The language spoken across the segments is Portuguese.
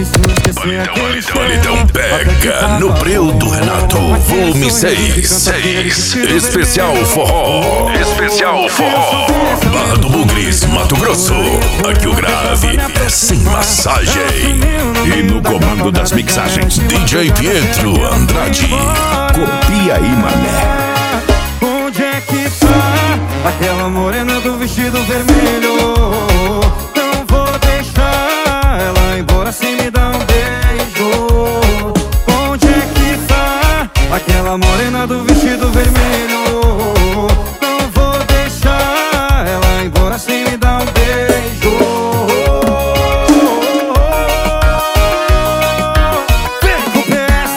difícil esquecer aquele cheiro. Então pega no breu do Renato, volume 6. Especial forró. Especial forró. Barra do Bugres, Mato Grosso. Aqui o grave é sem massagem. E no comando das mixagens, DJ Pietro Andrade. Copia aí, mané. Onde é que tá aquela morena do vestido vermelho? Não vou deixar ela embora sem me dar um beijo. Onde é que tá aquela morena do vestido vermelho? Não vou deixar ela embora sem me dar um beijo. Vem com o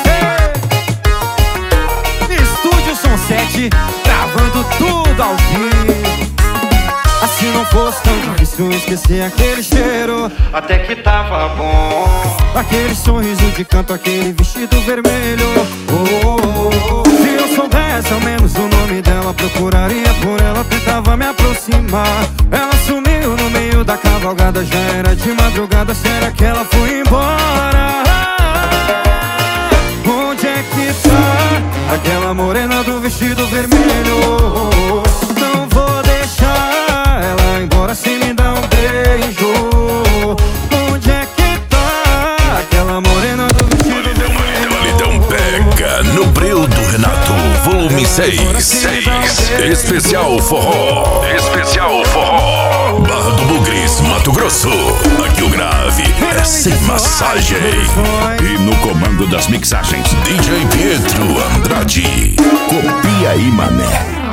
PS Estúdio Som 7, gravando tudo ao vivo. Se não fosse tão difícil esquecer aquele cheiro, até que tava bom. Aquele sorriso de canto, aquele vestido vermelho. Se eu soubesse ao menos o nome dela, procuraria por ela, tentava me aproximar. Ela sumiu no meio da cavalgada, já era de madrugada, será que ela foi embora? Onde é que tá aquela morena do vestido vermelho? Não vou deixar ela embora sem me dar um beijo. Onde é que tá aquela morena do vestido vermelho? Então pega no breu do Renato, volume 6. Especial forró. Especial forró. Barra do Bugres, Mato Grosso. Aqui o grave é sem massagem. E no comando das mixagens, DJ Pietro Andrade. copia aí, mané.